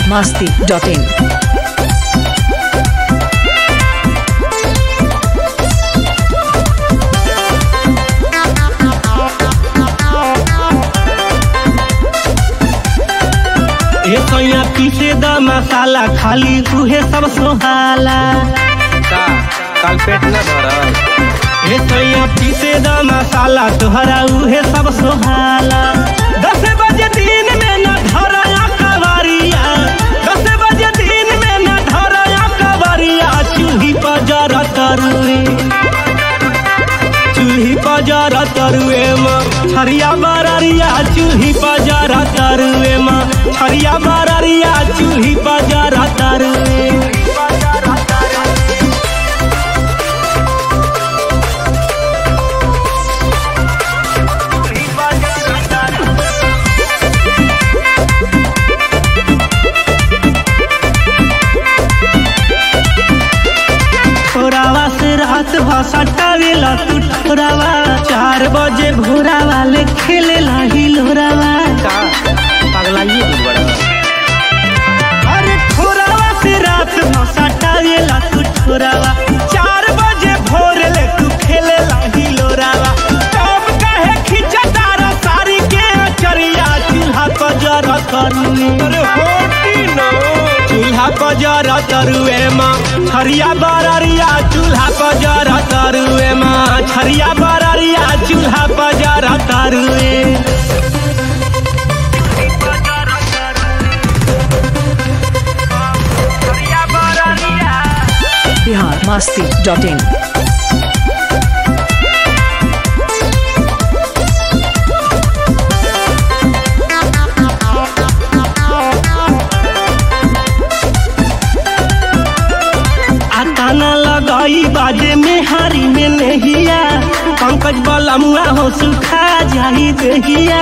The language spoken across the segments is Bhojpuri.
biharmasti.in। सैया पीसे द मसाला खाली तुहे सब सोहाला काल पेट न भरल। सैया पीसे द मसाला तोहरा उहे सब सोहाला। 10 बजे दिन में न धरया कवरिया, 10 बजे दिन में न धरया कवरिया। चूल्ही पर जरा तरुए, चूल्ही पर जरा तरुए माँ छरिया बररिया। चूल्ही पर जरा तरुए माँ छरिया बररिया। चूल्ही पर जरा तरुए। से रात सटावेला तू ठोरावा। 4 बजे भोरावा ले खेले लाही लोरावा। पगलाइए दूध बड़ा। अरे ठोरावा से रात सटावेला तू ठोरावा। 4 बजे भोर ले तू खेले लाही लोरावा। तब कहे खींचा तारा सारी के चरिया। चूल्हा पर जरा तरुए, अरे होती न चूल्हा पर जरा तरुए माँ छरिया बररिया। चूल्हा पर जरा तरुए माँ छरिया बररिया। चूल्हा पर जरा तरुए। biharmasti.in। ताना लगाई बाजे में हारी में नहिया। पंकज बलमुआ हो सुखा जाई देहिया।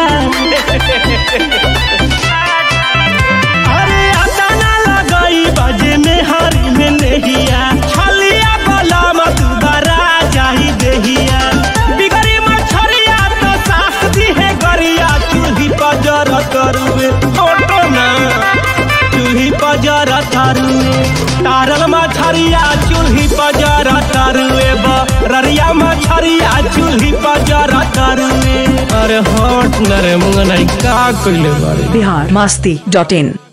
अरे ताना लगाई बाजे में हारी में नहिया। छलिया बलम दुबारा जाई देहिया। बिगड़ी मछरिया तो सास दी है गरिया। चूल्ही पर जरा तरुए फोटो ना। चूल्ही पर जरा तरुए तारल मछरिया। चूल्ही पर जरा तरुए बररिया मछरिया। चूल्ही पर जरा तरुए। अरे होट नरे मुंगनाई का कइले बारे। biharmasti.in।